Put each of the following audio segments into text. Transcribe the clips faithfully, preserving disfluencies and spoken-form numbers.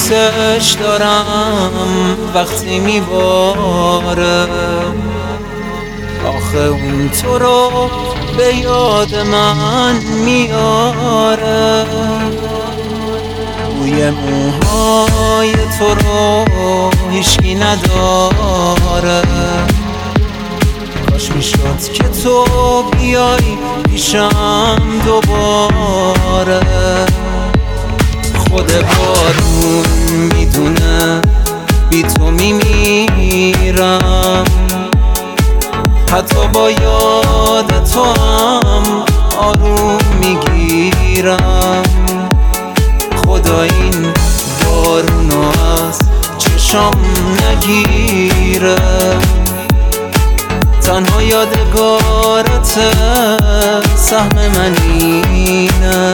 دوستش دارم وقتی میباره، آخه اون تو رو به یاد من میاره. بوی موهای تو رو هیچکی نداره، کاش میشد که تو بیای پیشم دوباره. خود بارون میدونه بی تو میمیرم، حتی با یاد تو هم آروم میگیرم. خدا این بارونو از چشام نگیره، تنها یادگارت سهم من اینه.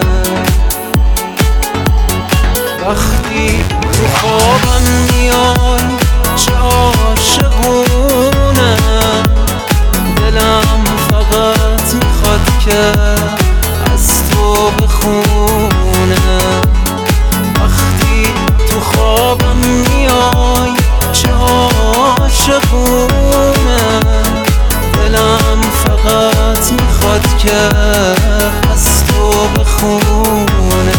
وقتی تو خوابم میای چه عاشقونه، دلم فقط میخواد که از تو بخونه. وقتی تو خوابم میای چه عاشقونه، دلم فقط میخواد که از تو بخونه.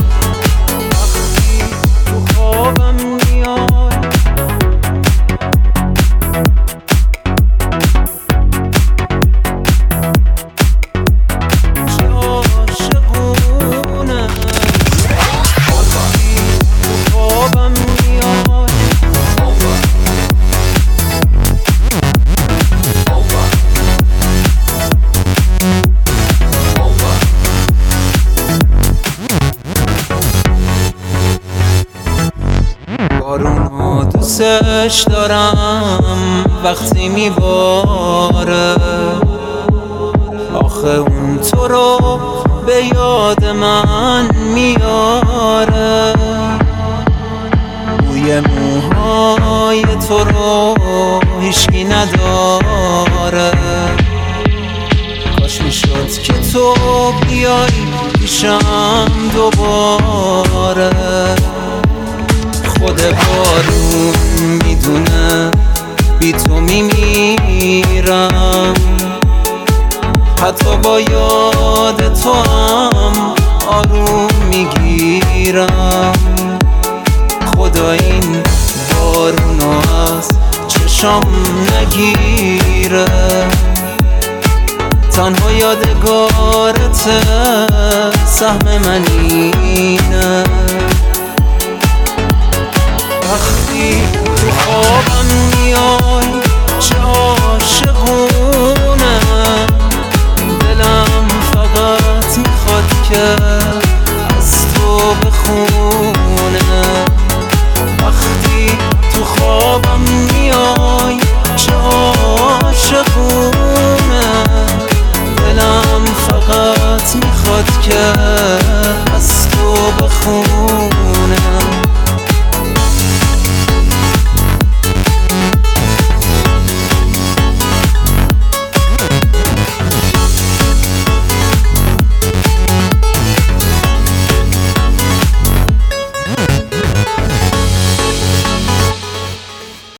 بارونو دوستش دارم وقتی میباره، آخه اون تو رو به یاد من میاره. بوی موهای تو رو هیچکی نداره، کاش میشد که تو بیای پیشم دوباره. خود بارون میدونه بی تو میمیرم، حتی با یاد تو هم آروم میگیرم. خدا این بارونو از چشام نگیره، تنها یادگارت سهم من اینه. وقتی تو خوابم میای چه عاشقونه، دلم فقط میخواد که از تو بخونه. وقتی تو خوابم میای چه عاشقونه، دلم فقط میخواد که